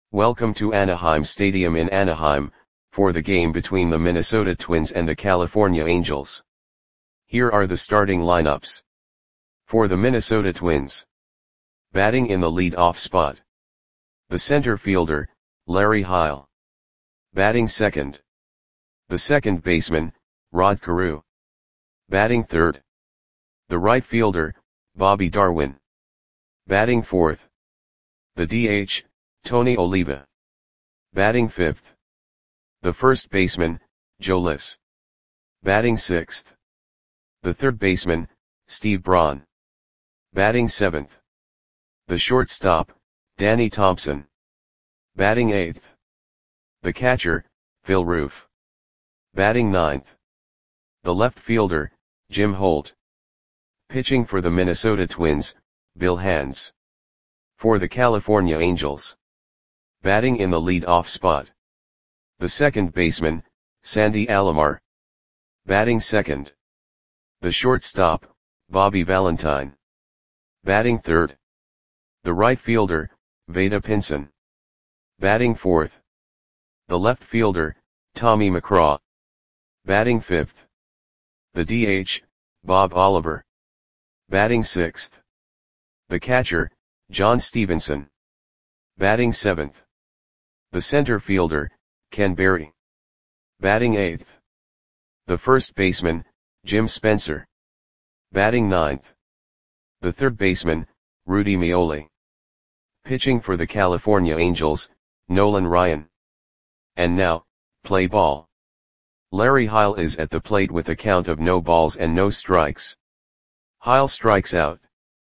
Welcome to Anaheim Stadium in Anaheim, for the game between the Minnesota Twins and the California Angels. Here are the starting lineups. For the Minnesota Twins. Batting in the lead-off spot. The center fielder, Larry Heil. Batting second. The second baseman, Rod Carew. Batting third. The right fielder, Bobby Darwin. Batting fourth. The DH, Tony Oliva. Batting fifth. The first baseman, Joe Liss. Batting sixth. The third baseman, Steve Braun. Batting seventh. The shortstop, Danny Thompson. Batting eighth. The catcher, Phil Roof. Batting ninth. The left fielder, Jim Holt. Pitching for the Minnesota Twins, Bill Hands. For the California Angels. Batting in the lead-off spot. The second baseman, Sandy Alomar. Batting second. The shortstop, Bobby Valentine. Batting third. The right fielder, Vada Pinson. Batting fourth. The left fielder, Tommy McCraw. Batting fifth. The DH, Bob Oliver. Batting sixth. The catcher, John Stevenson. Batting seventh. The center fielder, Ken Berry. Batting eighth. The first baseman, Jim Spencer. Batting ninth. The third baseman, Rudy Meoli. Pitching for the California Angels, Nolan Ryan. And now, play ball. Larry Heil is at the plate with a count of no balls and no strikes. Heil strikes out.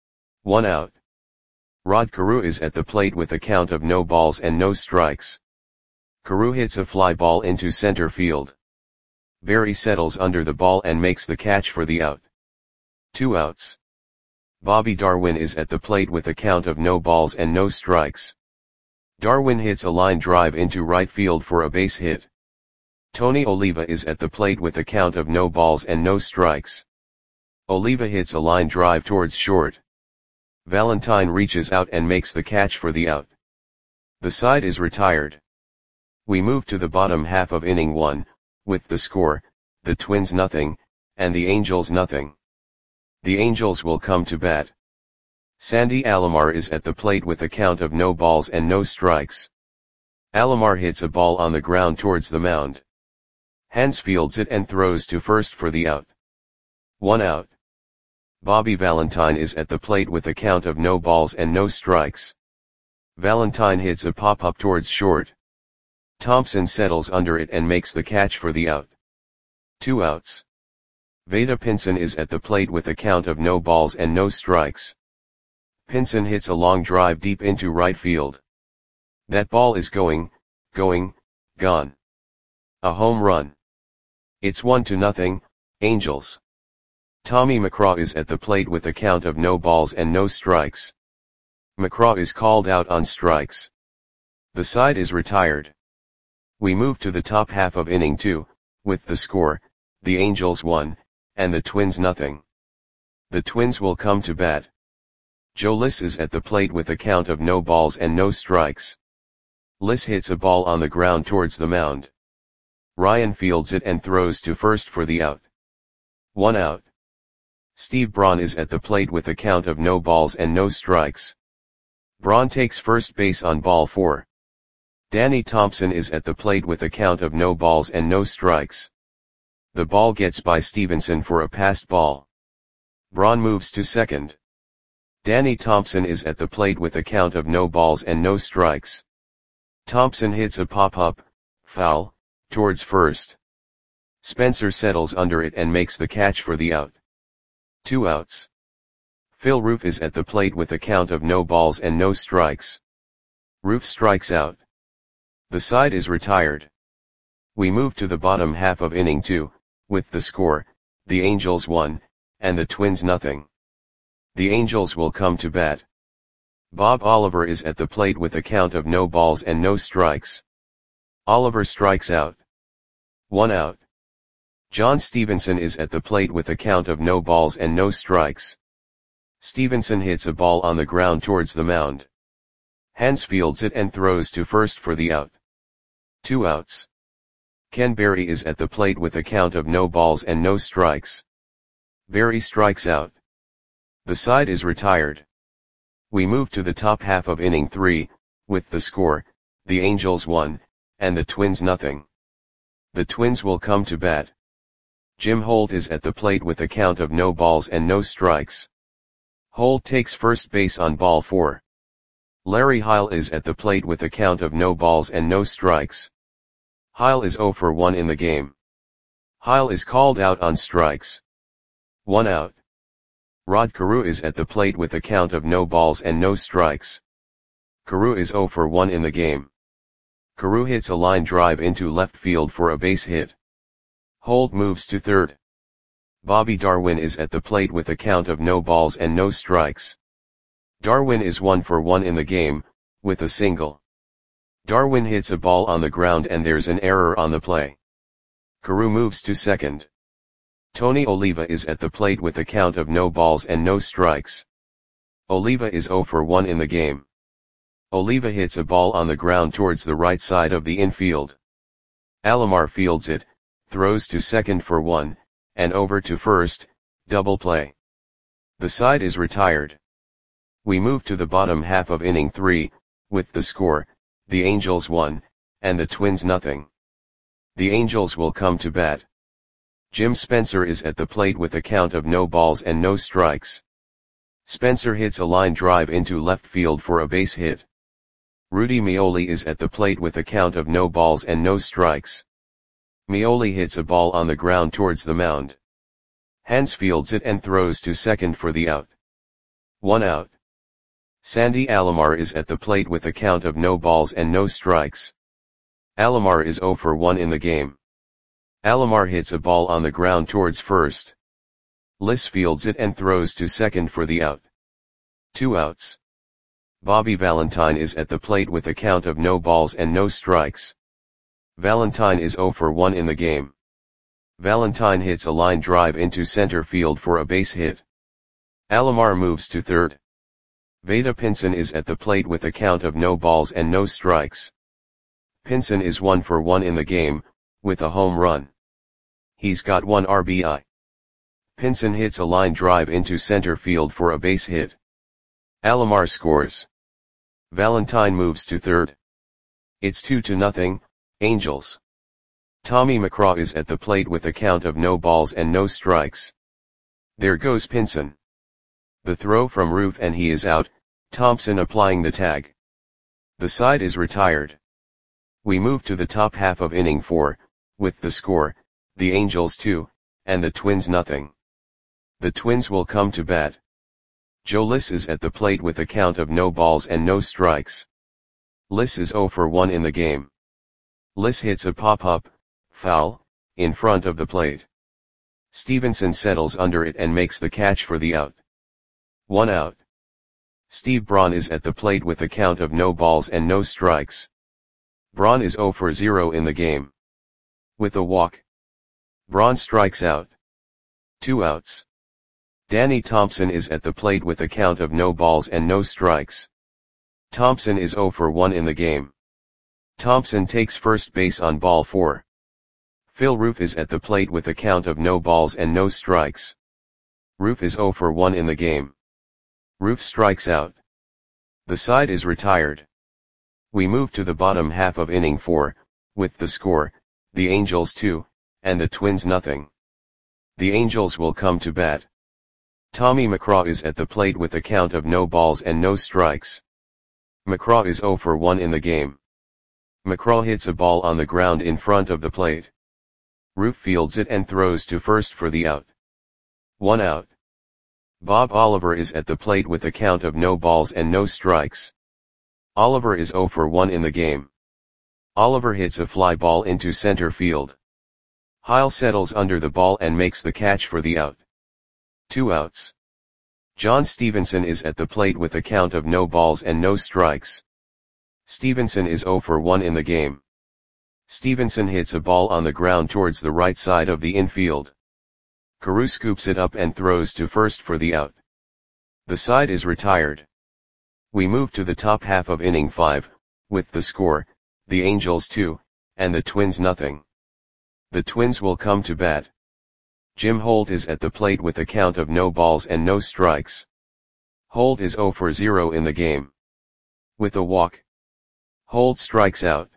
1 out. Rod Carew is at the plate with a count of no balls and no strikes. Carew hits a fly ball into center field. Berry settles under the ball and makes the catch for the out. 2 outs. Bobby Darwin is at the plate with a count of no balls and no strikes. Darwin hits a line drive into right field for a base hit. Tony Oliva is at the plate with a count of no balls and no strikes. Oliva hits a line drive towards short. Valentine reaches out and makes the catch for the out. The side is retired. We move to the bottom half of inning 1, with the score, the Twins nothing, and the Angels nothing. The Angels will come to bat. Sandy Alomar is at the plate with a count of no balls and no strikes. Alomar hits a ball on the ground towards the mound. Hands fields it and throws to first for the out. 1 out. Bobby Valentine is at the plate with a count of no balls and no strikes. Valentine hits a pop-up towards short. Thompson settles under it and makes the catch for the out. 2 outs. Vada Pinson is at the plate with a count of no balls and no strikes. Pinson hits a long drive deep into right field. That ball is gone. A home run. It's 1-0, Angels. Tommy McCraw is at the plate with a count of no balls and no strikes. McCraw is called out on strikes. The side is retired. We move to the top half of inning 2, with the score, the Angels 1, and the Twins nothing. The Twins will come to bat. Joe Liss is at the plate with a count of no balls and no strikes. Liss hits a ball on the ground towards the mound. Ryan fields it and throws to first for the out. 1 out. Steve Braun is at the plate with a count of no balls and no strikes. Braun takes first base on ball 4. Danny Thompson is at the plate with a count of no balls and no strikes. The ball gets by Stevenson for a passed ball. Braun moves to second. Danny Thompson is at the plate with a count of no balls and no strikes. Thompson hits a pop-up, foul, towards first. Spencer settles under it and makes the catch for the out. 2 outs. Phil Roof is at the plate with a count of no balls and no strikes. Roof strikes out. The side is retired. We move to the bottom half of inning 2, with the score, the Angels 1, and the Twins nothing. The Angels will come to bat. Bob Oliver is at the plate with a count of no balls and no strikes. Oliver strikes out. 1 out. John Stevenson is at the plate with a count of no balls and no strikes. Stevenson hits a ball on the ground towards the mound. Hans fields it and throws to first for the out. 2 outs. Ken Berry is at the plate with a count of no balls and no strikes. Berry strikes out. The side is retired. We move to the top half of inning 3, with the score, the Angels 1, and the Twins nothing. The Twins will come to bat. Jim Holt is at the plate with a count of no balls and no strikes. Holt takes first base on ball 4. Larry Heil is at the plate with a count of no balls and no strikes. Heil is 0 for 1 in the game. Heil is called out on strikes. 1 out. Rod Carew is at the plate with a count of no balls and no strikes. Carew is 0 for 1 in the game. Carew hits a line drive into left field for a base hit. Holt moves to third. Bobby Darwin is at the plate with a count of no balls and no strikes. Darwin is 1 for 1 in the game, with a single. Darwin hits a ball on the ground and there's an error on the play. Carew moves to second. Tony Oliva is at the plate with a count of no balls and no strikes. Oliva is 0 for 1 in the game. Oliva hits a ball on the ground towards the right side of the infield. Alomar fields it, throws to second for 1, and over to first, double play. The side is retired. We move to the bottom half of inning 3, with the score, the Angels 1, and the Twins nothing. The Angels will come to bat. Jim Spencer is at the plate with a count of no balls and no strikes. Spencer hits a line drive into left field for a base hit. Rudy Meoli is at the plate with a count of no balls and no strikes. Meoli hits a ball on the ground towards the mound. Hans fields it and throws to second for the out. 1 out. Sandy Alomar is at the plate with a count of no balls and no strikes. Alomar is 0 for 1 in the game. Alomar hits a ball on the ground towards first. Liss fields it and throws to second for the out. 2 outs. Bobby Valentine is at the plate with a count of no balls and no strikes. Valentine is 0 for 1 in the game. Valentine hits a line drive into center field for a base hit. Alomar moves to third. Vada Pinson is at the plate with a count of no balls and no strikes. Pinson is 1 for 1 in the game, with a home run. He's got 1 RBI. Pinson hits a line drive into center field for a base hit. Alomar scores. Valentine moves to third. It's 2-0, Angels. Tommy McCraw is at the plate with a count of no balls and no strikes. There goes Pinson. The throw from Roof and he is out, Thompson applying the tag. The side is retired. We move to the top half of inning 4, with the score, the Angels 2, and the Twins nothing. The Twins will come to bat. Joe Liss is at the plate with a count of no balls and no strikes. Liss is 0 for 1 in the game. Liss hits a pop-up, foul, in front of the plate. Stevenson settles under it and makes the catch for the out. 1 out. Steve Braun is at the plate with a count of no balls and no strikes. Braun is 0 for 0 in the game. With a walk. Braun strikes out. 2 outs. Danny Thompson is at the plate with a count of no balls and no strikes. Thompson is 0 for 1 in the game. Thompson takes first base on ball 4. Phil Roof is at the plate with a count of no balls and no strikes. Roof is 0 for 1 in the game. Roof strikes out. The side is retired. We move to the bottom half of inning 4, with the score, the Angels 2, and the Twins nothing. The Angels will come to bat. Tommy McCraw is at the plate with a count of no balls and no strikes. McCraw is 0 for 1 in the game. McCraw hits a ball on the ground in front of the plate. Roof fields it and throws to first for the out. 1 out. Bob Oliver is at the plate with a count of no balls and no strikes. Oliver is 0 for 1 in the game. Oliver hits a fly ball into center field. Heil settles under the ball and makes the catch for the out. 2 outs. John Stevenson is at the plate with a count of no balls and no strikes. Stevenson is 0 for 1 in the game. Stevenson hits a ball on the ground towards the right side of the infield. Carew scoops it up and throws to first for the out. The side is retired. We move to the top half of inning 5, with the score, the Angels 2, and the Twins nothing. The Twins will come to bat. Jim Holt is at the plate with a count of no balls and no strikes. Holt is 0 for 0 in the game. With a walk, Holt strikes out.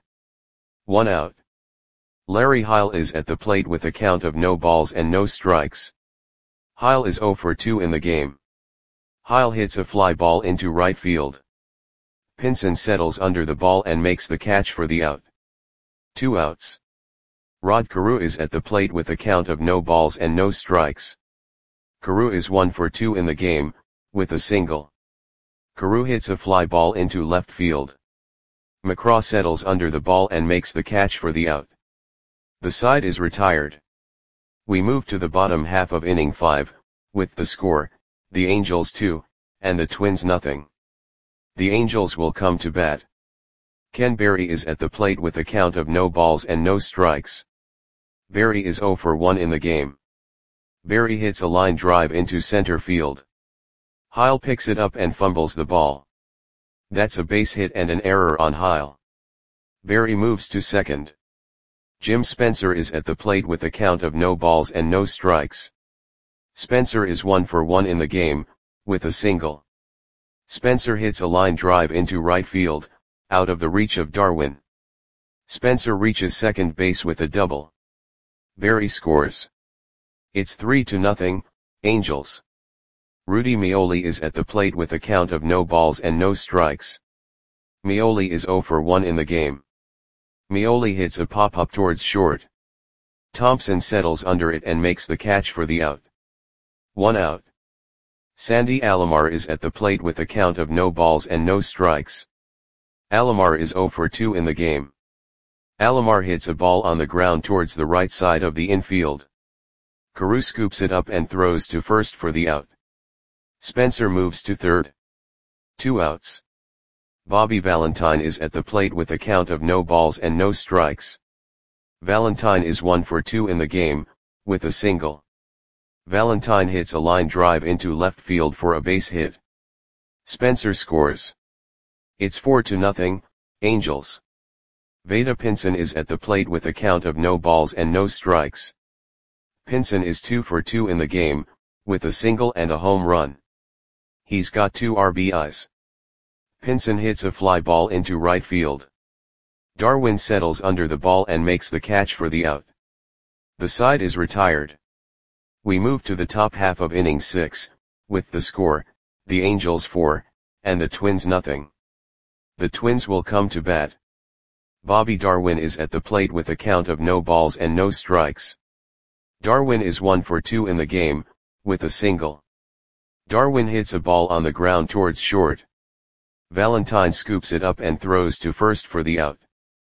1 out. Larry Heil is at the plate with a count of no balls and no strikes. Heil is 0 for 2 in the game. Heil hits a fly ball into right field. Pinson settles under the ball and makes the catch for the out. 2 outs. Rod Carew is at the plate with a count of no balls and no strikes. Carew is 1 for 2 in the game, with a single. Carew hits a fly ball into left field. McCraw settles under the ball and makes the catch for the out. The side is retired. We move to the bottom half of inning 5, with the score, the Angels 2, and the Twins nothing. The Angels will come to bat. Ken Berry is at the plate with a count of no balls and no strikes. Berry is 0 for 1 in the game. Berry hits a line drive into center field. Heil picks it up and fumbles the ball. That's a base hit and an error on Heil. Berry moves to second. Jim Spencer is at the plate with a count of no balls and no strikes. Spencer is 1 for 1 in the game, with a single. Spencer hits a line drive into right field, out of the reach of Darwin. Spencer reaches second base with a double. Berry scores. It's 3-0, Angels. Rudy Meoli is at the plate with a count of no balls and no strikes. Meoli is 0 for 1 in the game. Meoli hits a pop-up towards short. Thompson settles under it and makes the catch for the out. 1 out. Sandy Alomar is at the plate with a count of no balls and no strikes. Alomar is 0 for 2 in the game. Alomar hits a ball on the ground towards the right side of the infield. Carew scoops it up and throws to first for the out. Spencer moves to third. 2 outs. Bobby Valentine is at the plate with a count of no balls and no strikes. Valentine is 1 for 2 in the game, with a single. Valentine hits a line drive into left field for a base hit. Spencer scores. It's 4-0, Angels. Vada Pinson is at the plate with a count of no balls and no strikes. Pinson is 2 for 2 in the game, with a single and a home run. He's got 2 RBIs. Pinson hits a fly ball into right field. Darwin settles under the ball and makes the catch for the out. The side is retired. We move to the top half of inning 6, with the score, the Angels 4, and the Twins nothing. The Twins will come to bat. Bobby Darwin is at the plate with a count of no balls and no strikes. Darwin is 1 for 2 in the game, with a single. Darwin hits a ball on the ground towards short. Valentine scoops it up and throws to first for the out.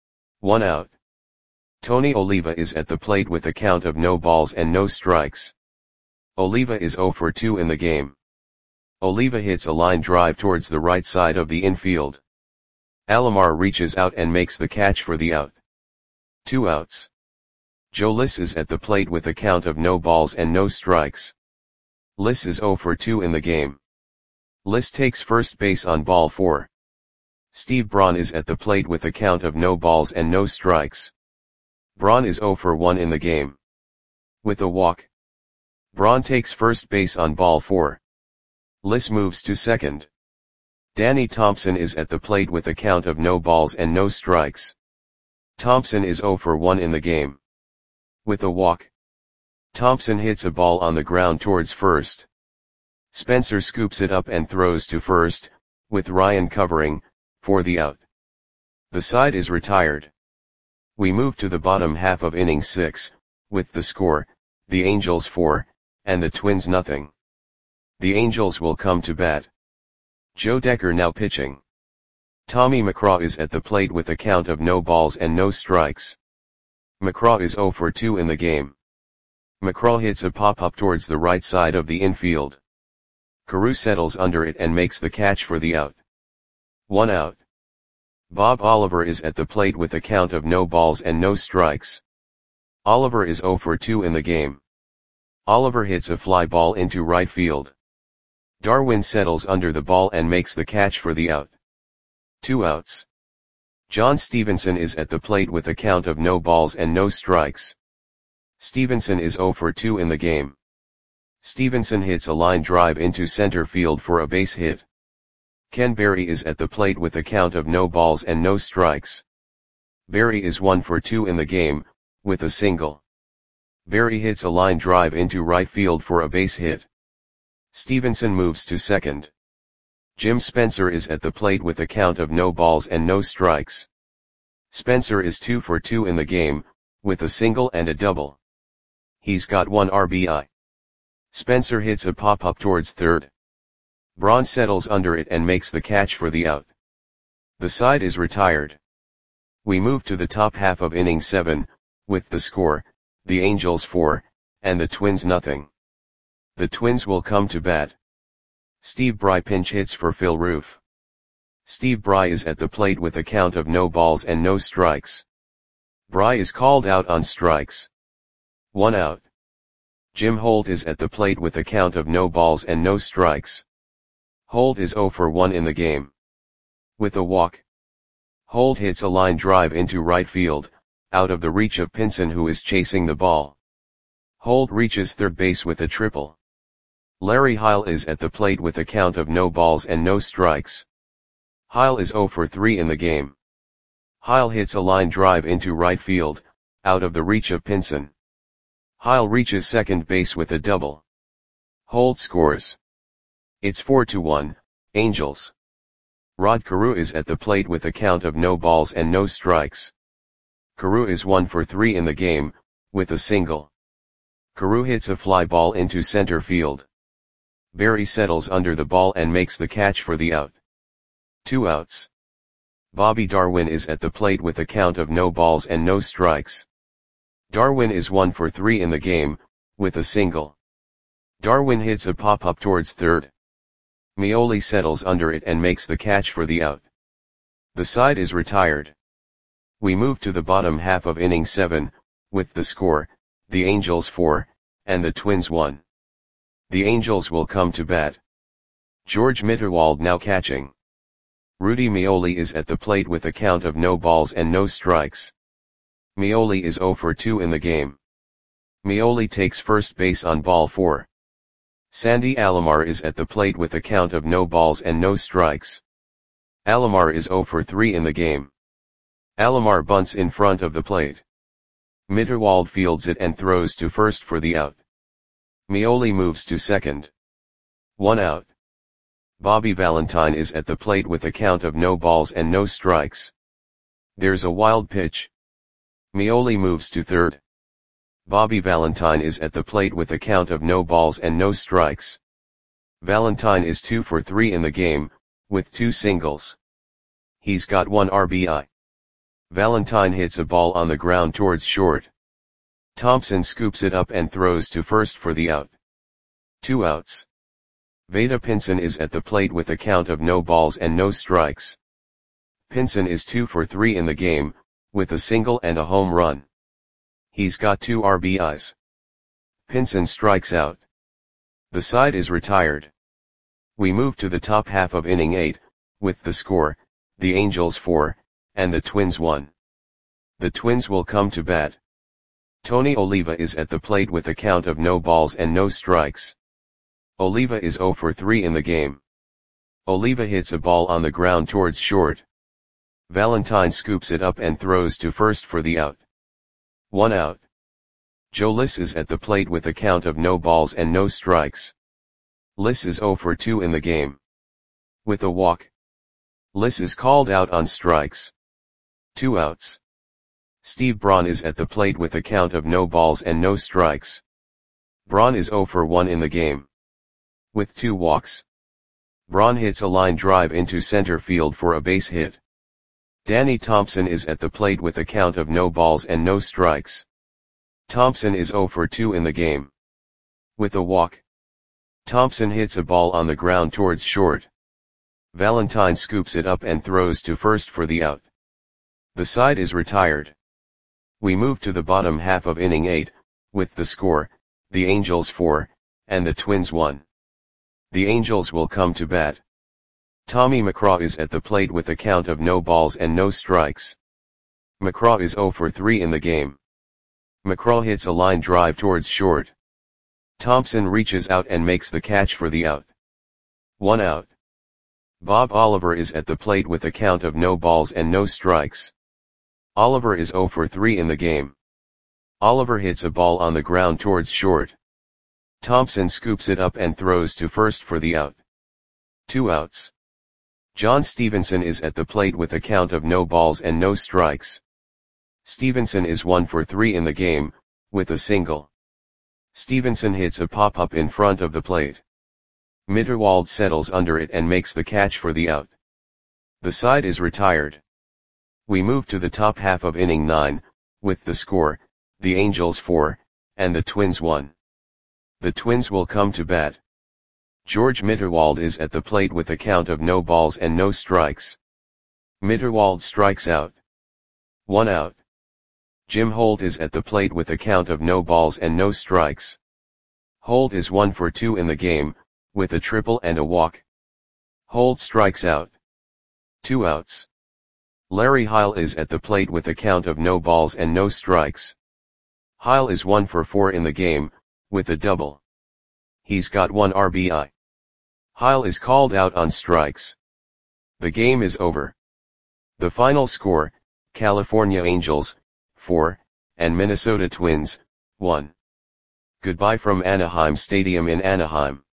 1 out. Tony Oliva is at the plate with a count of no balls and no strikes. Oliva is 0 for 2 in the game. Oliva hits a line drive towards the right side of the infield. Alomar reaches out and makes the catch for the out. 2 outs. Joe Liss is at the plate with a count of no balls and no strikes. Liss is 0 for 2 in the game. Liss takes first base on ball 4. Steve Braun is at the plate with a count of no balls and no strikes. Braun is 0 for 1 in the game. With a walk, Braun takes first base on ball 4. Liss moves to second. Danny Thompson is at the plate with a count of no balls and no strikes. Thompson is 0 for 1 in the game. With a walk, Thompson hits a ball on the ground towards first. Spencer scoops it up and throws to first, with Ryan covering, for the out. The side is retired. We move to the bottom half of inning 6, with the score, the Angels 4, and the Twins nothing. The Angels will come to bat. Joe Decker now pitching. Tommy McCraw is at the plate with a count of no balls and no strikes. McCraw is 0 for 2 in the game. McCraw hits a pop-up towards the right side of the infield. Carew settles under it and makes the catch for the out. 1 out. Bob Oliver is at the plate with a count of no balls and no strikes. Oliver is 0 for 2 in the game. Oliver hits a fly ball into right field. Darwin settles under the ball and makes the catch for the out. 2 outs. John Stevenson is at the plate with a count of no balls and no strikes. Stevenson is 0 for 2 in the game. Stevenson hits a line drive into center field for a base hit. Ken Berry is at the plate with a count of no balls and no strikes. Berry is 1 for 2 in the game, with a single. Berry hits a line drive into right field for a base hit. Stevenson moves to second. Jim Spencer is at the plate with a count of no balls and no strikes. Spencer is 2 for 2 in the game, with a single and a double. He's got 1 RBI. Spencer hits a pop-up towards third. Braun settles under it and makes the catch for the out. The side is retired. We move to the top half of inning 7, with the score, the Angels 4, and the Twins nothing. The Twins will come to bat. Steve Bry pinch hits for Phil Roof. Steve Bry is at the plate with a count of no balls and no strikes. Bry is called out on strikes. 1 out. Jim Holt is at the plate with a count of no balls and no strikes. Holt is 0 for 1 in the game. With a walk. Holt hits a line drive into right field, out of the reach of Pinson who is chasing the ball. Holt reaches third base with a triple. Larry Heil is at the plate with a count of no balls and no strikes. Heil is 0 for 3 in the game. Heil hits a line drive into right field, out of the reach of Pinson. Heil reaches second base with a double. Holt scores. It's 4-1, Angels. Rod Carew is at the plate with a count of no balls and no strikes. Carew is 1 for 3 in the game, with a single. Carew hits a fly ball into center field. Berry settles under the ball and makes the catch for the out. 2 outs. Bobby Darwin is at the plate with a count of no balls and no strikes. Darwin is 1 for 3 in the game, with a single. Darwin hits a pop-up towards third. Meoli settles under it and makes the catch for the out. The side is retired. We move to the bottom half of inning 7, with the score, the Angels 4, and the Twins 1. The Angels will come to bat. George Mitterwald now catching. Rudy Meoli is at the plate with a count of no balls and no strikes. Meoli is 0 for 2 in the game. Meoli takes first base on ball 4. Sandy Alomar is at the plate with a count of no balls and no strikes. Alomar is 0 for 3 in the game. Alomar bunts in front of the plate. Mitterwald fields it and throws to first for the out. Meoli moves to second. 1 out. Bobby Valentine is at the plate with a count of no balls and no strikes. There's a wild pitch. Meoli moves to third. Bobby Valentine is at the plate with a count of no balls and no strikes. Valentine is 2 for 3 in the game, with 2 singles. He's got 1 RBI. Valentine hits a ball on the ground towards short. Thompson scoops it up and throws to first for the out. 2 outs. Vada Pinson is at the plate with a count of no balls and no strikes. Pinson is 2 for 3 in the game, with a single and a home run. He's got 2 RBIs. Pinson strikes out. The side is retired. We move to the top half of inning 8, with the score, the Angels 4, and the Twins 1. The Twins will come to bat. Tony Oliva is at the plate with a count of no balls and no strikes. Oliva is 0 for 3 in the game. Oliva hits a ball on the ground towards short. Valentine scoops it up and throws to first for the out. 1 out. Joe Liss is at the plate with a count of no balls and no strikes. Liss is 0 for 2 in the game. With a walk. Liss is called out on strikes. 2 outs. Steve Braun is at the plate with a count of no balls and no strikes. Braun is 0 for 1 in the game. With 2 walks. Braun hits a line drive into center field for a base hit. Danny Thompson is at the plate with a count of no balls and no strikes. Thompson is 0 for 2 in the game. With a walk. Thompson hits a ball on the ground towards short. Valentine scoops it up and throws to first for the out. The side is retired. We move to the bottom half of inning 8, with the score, the Angels 4, and the Twins 1. The Angels will come to bat. Tommy McGraw is at the plate with a count of no balls and no strikes. McGraw is 0 for 3 in the game. McGraw hits a line drive towards short. Thompson reaches out and makes the catch for the out. 1 out. Bob Oliver is at the plate with a count of no balls and no strikes. Oliver is 0 for 3 in the game. Oliver hits a ball on the ground towards short. Thompson scoops it up and throws to first for the out. 2 outs. John Stevenson is at the plate with a count of no balls and no strikes. Stevenson is 1 for 3 in the game, with a single. Stevenson hits a pop-up in front of the plate. Mitterwald settles under it and makes the catch for the out. The side is retired. We move to the top half of inning 9, with the score, the Angels 4, and the Twins 1. The Twins will come to bat. George Mitterwald is at the plate with a count of no balls and no strikes. Mitterwald strikes out. 1 out. Jim Holt is at the plate with a count of no balls and no strikes. Holt is 1 for 2 in the game, with a triple and a walk. Holt strikes out. 2 outs. Larry Heil is at the plate with a count of no balls and no strikes. Heil is 1 for 4 in the game, with a double. He's got 1 RBI. Heil is called out on strikes. The game is over. The final score, California Angels, 4, and Minnesota Twins, 1. Goodbye from Anaheim Stadium in Anaheim.